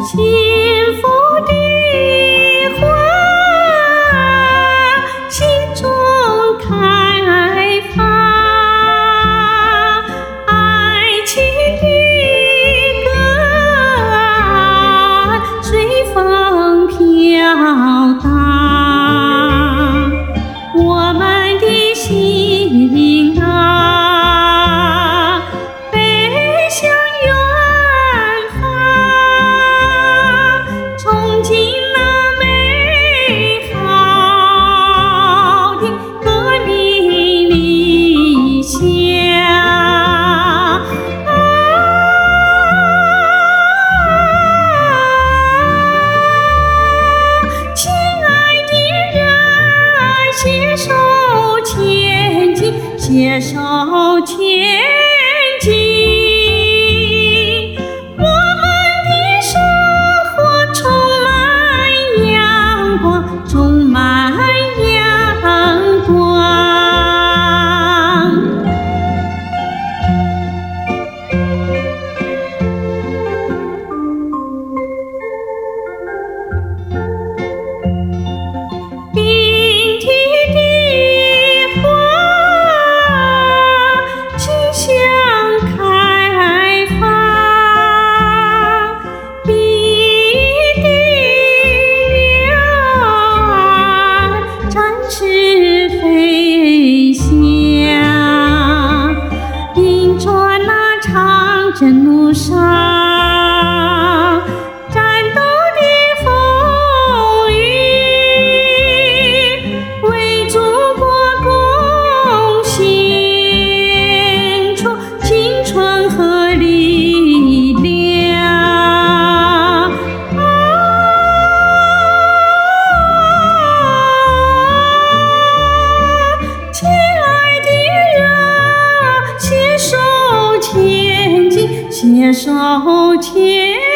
幸福的花，心中开放，爱情的歌儿随风飘荡，我们的心啊，飞向远方，憧憬那美好的革命理想。亲爱的人，携手前进，携手前进，我们的生活充满阳光，充满阳光。冰体的花，气象开放，碧的鸟儿展翅飞翔，迎着那长征路上战斗的风雨，为祖国贡献出青春和力量。亲爱的人，携手前进，携手前